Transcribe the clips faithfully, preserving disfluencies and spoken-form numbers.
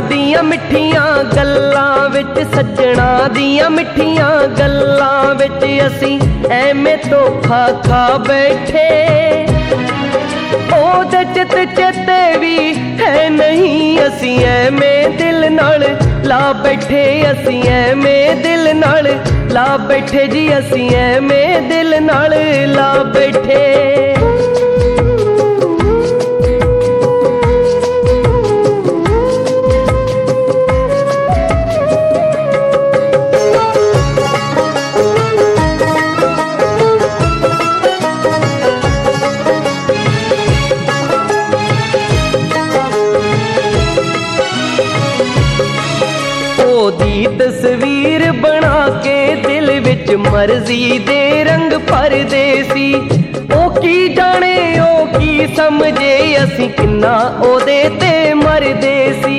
दियां मिठियां गल्लां विच, सज्जणा दियां मिठियां गल्लां विच असीं ऐवें धोखा खा बैठे। ओदे चित चेते भी है नहीं, असीं ऐवें दिल नाल ला बैठे, असीं ऐवें दिल नाल ला बैठे जी, असीं ऐवें दिल नाल ला बैठे। ओदी तस्वीर बना के दिल विच मर्जी दे रंग भरदे सी। ओ की जाने ओ की समझे असीं किन्ना ओदे ते मरदे सी।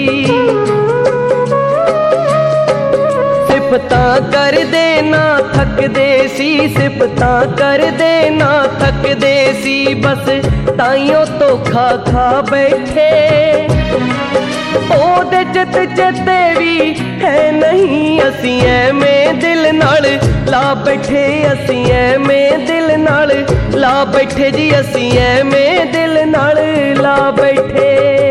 सिफतां करदे ना थकदे सी, सिफतां करदे ना थकदे सी, बस ताइयों धोखा खा बैठे। ओदे चित चेते भी है नहीं, असीं ऐवें दिल नाल ला बैठे, असीं ऐवें दिल नाल ला बैठे जी, असीं ऐवें दिल नाल ला बैठे।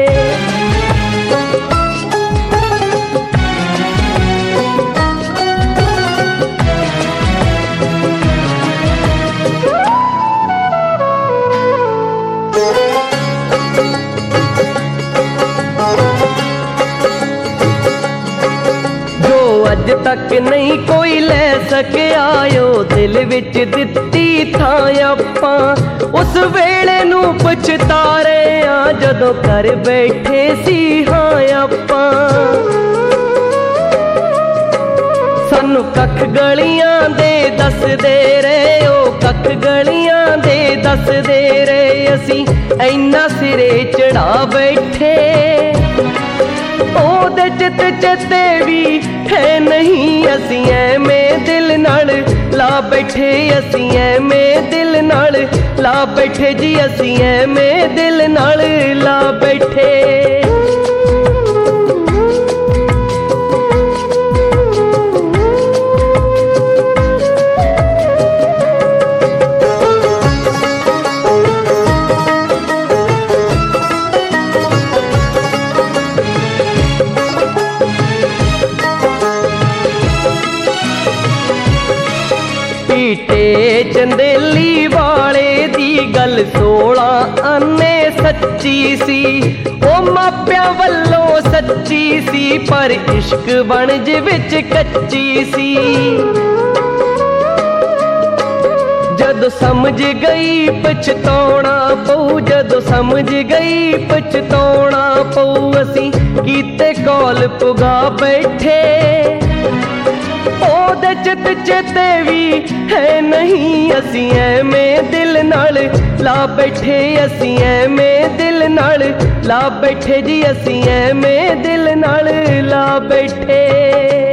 अज तक नहीं कोई लै सकिया ओ दिल विच दित्ती थां आपां, उस वेले नूं पछता रहे आ जदों कर बैठे सी हां आपां। सानू कख गलियां दे दसदे रहे, ओ कख गलियां दे दसदे रहे, असीं ऐना सिरे चढ़ा बैठे। ओदे चित चेते भी है नहीं, असीं ऐवें दिल नाल ला बैठे, असीं ऐवें दिल नाल ला बैठे जी, असीं ऐवें दिल नाल ला बैठे। पीटे चंदेली वाले दी गल सोलह आने सच्ची सी, ओ मापिया वल्लों सच्ची सी, पर इश्क बनज विच कच्ची सी। जदों समझ गई पछताउणा पऊ, जदों समझ गई पछताउणा पऊ, असीं कीते कौल पुगा बैठे। ओदे चित चेते भी है नहीं, असीं ऐवें दिल नाल ला बैठे, असीं ऐवें दिल नाल ला बैठे जी, असीं ऐवें दिल नाल ला बैठे।